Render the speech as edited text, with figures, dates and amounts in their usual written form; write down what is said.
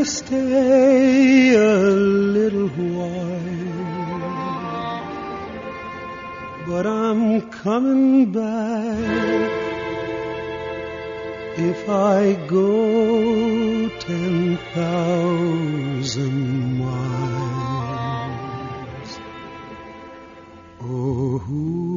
stay a little while, but I'm coming back if I go 10,000 miles. Oh,